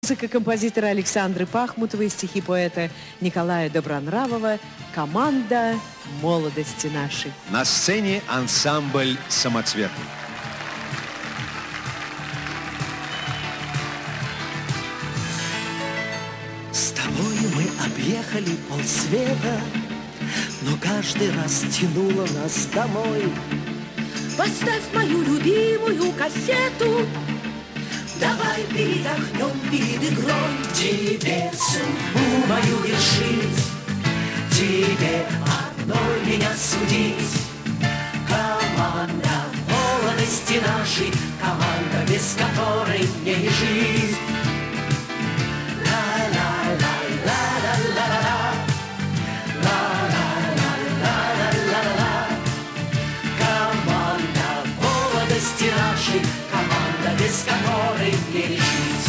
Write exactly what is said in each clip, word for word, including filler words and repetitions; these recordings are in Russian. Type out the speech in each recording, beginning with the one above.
Музыка композитора Александры Пахмутовой, стихи поэта Николая Добронравова, команда молодости нашей. На сцене ансамбль «Самоцветный». С тобою мы объехали полсвета, но каждый раз тянуло нас домой. Поставь мою любимую кассету, давай передохнем перед игрой. Тебе судьбу мою вершить, тебе одной меня судить. Команда молодости нашей, команда, без которой мне не жить. Команда, без которой мне не жить.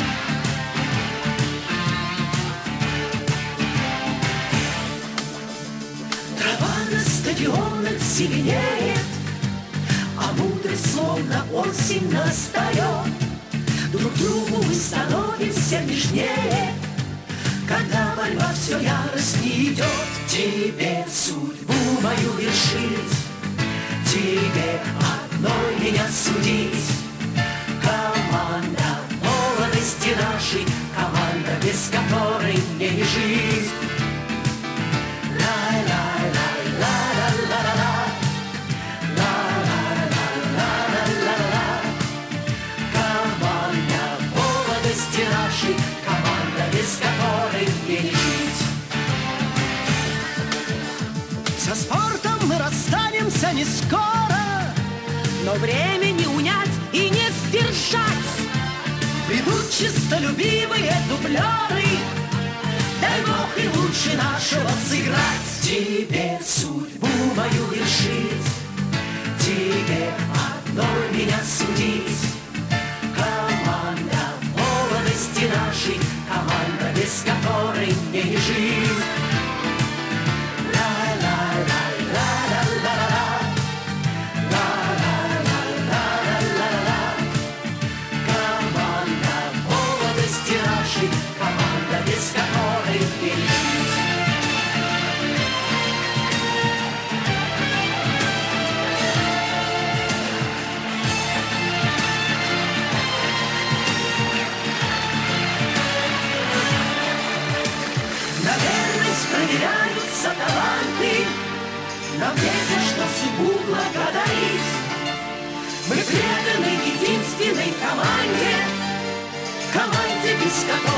Трава на стадионах зеленеет, а мудрость словно осень настает. Друг другу мы становимся нежнее, когда борьба все яростней идет. Тебе судьбу мою вершить, тебе одной меня судить. Команда молодости нашей, команда, без которой мне не жить. Команда молодости нашей, команда, без которой мне не жить. Со спортом мы расстанемся не скоро, но время не унять и не сдержать. Придут чистолюбивые дублеры, дай Бог и лучше нашего сыграть. Тебе судьбу мою вершить, тебе одной меня судить. Команда молодости нашей, команда, без которой мне не жить. Проверяются таланты, нам есть за что судьбу благодарить. Мы преданы единственной команде, команде, без которой